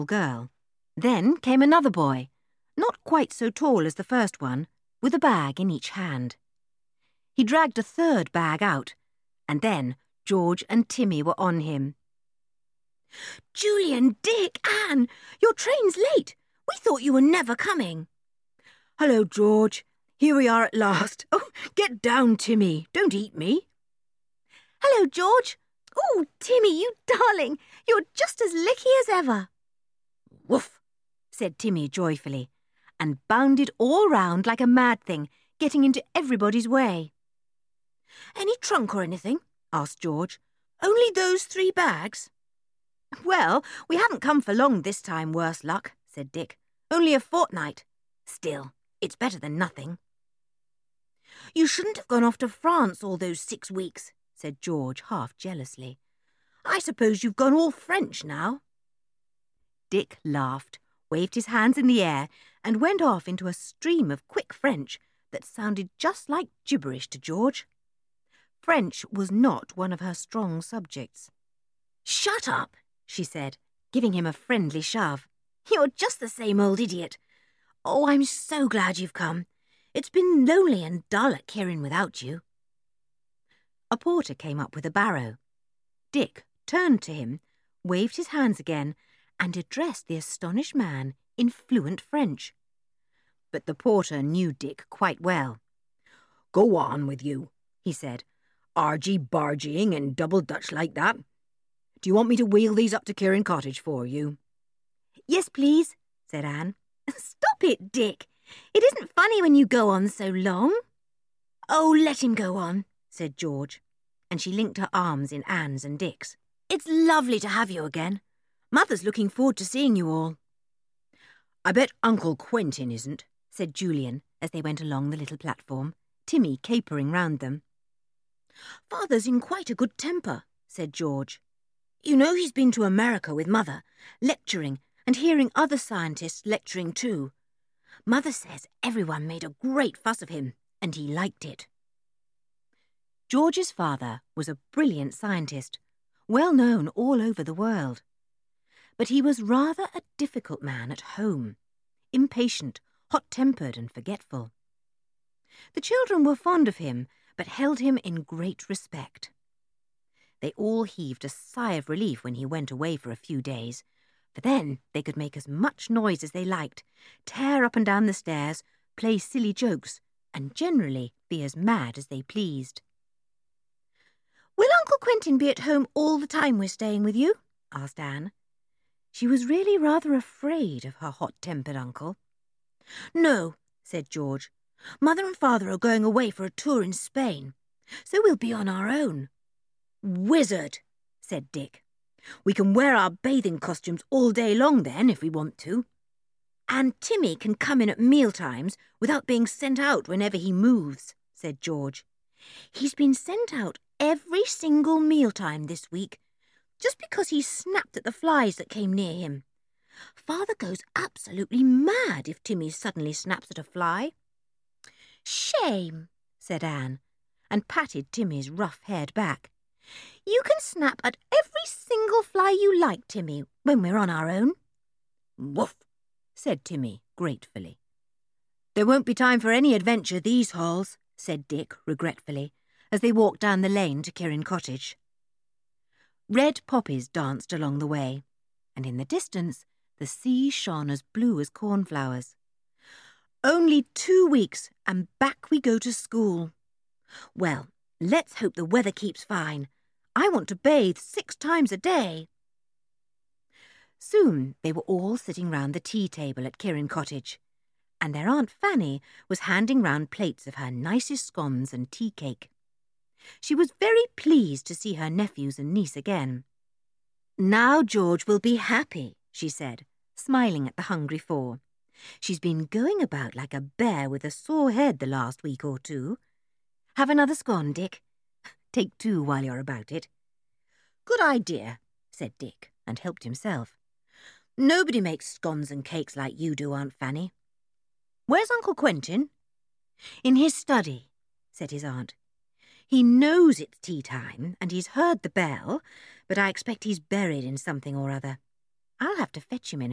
girl. Then came another boy, not quite so tall as the first one, with a bag in each hand. He dragged a third bag out, and then George and Timmy were on him. "Julian, Dick, Anne, your train's late. We thought you were never coming." "Hello, George. Here we are at last. Oh, get down, Timmy. Don't eat me." "Hello, George. Oh, Timmy, you darling. You're just as licky as ever." "Woof," said Timmy joyfully, and bounded all round like a mad thing, getting into everybody's way. "Any trunk or anything?" asked George. "Only those 3 bags?" "Well, we haven't come for long this time, worse luck," said Dick. "Only a fortnight. Still, it's better than nothing." "You shouldn't have gone off to France all those 6 weeks," said George, half jealously. "I suppose you've gone all French now." Dick laughed, waved his hands in the air, and went off into a stream of quick French that sounded just like gibberish to George. French was not one of her strong subjects. "Shut up," she said, giving him a friendly shove. "You're just the same old idiot. Oh, I'm so glad you've come. It's been lonely and dull at Kirrin without you." A porter came up with a barrow. Dick turned to him, waved his hands again, and addressed the astonished man in fluent French. But the porter knew Dick quite well. "Go on with you," he said. "Argy-bargying and double Dutch like that. Do you want me to wheel these up to Kirrin Cottage for you?" "Yes, please," said Anne. "Stop it, Dick. It isn't funny when you go on so long." "Oh, let him go on," said George, and she linked her arms in Anne's and Dick's. "It's lovely to have you again. Mother's looking forward to seeing you all." "I bet Uncle Quentin isn't," said Julian as they went along the little platform, Timmy capering round them. "Father's in quite a good temper," said George. "You know he's been to America with Mother, lecturing and hearing other scientists lecturing too. Mother says everyone made a great fuss of him, and he liked it." George's father was a brilliant scientist, well known all over the world. But he was rather a difficult man at home, impatient, hot-tempered and forgetful. The children were fond of him, but held him in great respect. They all heaved a sigh of relief when he went away for a few days, for then they could make as much noise as they liked, tear up and down the stairs, play silly jokes, and generally be as mad as they pleased. "Will Uncle Quentin be at home all the time we're staying with you?" asked Anne. She was really rather afraid of her hot-tempered uncle. "No," said George. "Mother and Father are going away for a tour in Spain, so we'll be on our own." "Wizard," said Dick. "We can wear our bathing costumes all day long then, if we want to." "And Timmy can come in at mealtimes without being sent out whenever he moves," said George. "He's been sent out every single mealtime this week, just because he snapped at the flies that came near him. Father goes absolutely mad if Timmy suddenly snaps at a fly." "Shame," said Anne, and patted Timmy's rough-haired back. "You can snap at every single fly you like, Timmy, when we're on our own." "Woof," said Timmy gratefully. "There won't be time for any adventure these halls," said Dick regretfully, as they walked down the lane to Kirrin Cottage. Red poppies danced along the way, and in the distance the sea shone as blue as cornflowers. "Only 2 weeks, and back we go to school. Well, let's hope the weather keeps fine. I want to bathe 6 times a day." Soon they were all sitting round the tea table at Kirrin Cottage, and their Aunt Fanny was handing round plates of her nicest scones and tea cake. She was very pleased to see her nephews and niece again. "Now George will be happy," she said, smiling at the hungry 4. "She's been going about like a bear with a sore head the last week or 2. Have another scone, Dick. Take 2 while you're about it." "Good idea," said Dick, and helped himself. "Nobody makes scones and cakes like you do, Aunt Fanny. Where's Uncle Quentin?" "In his study," said his aunt. "He knows it's tea time, and he's heard the bell, but I expect he's buried in something or other. I'll have to fetch him in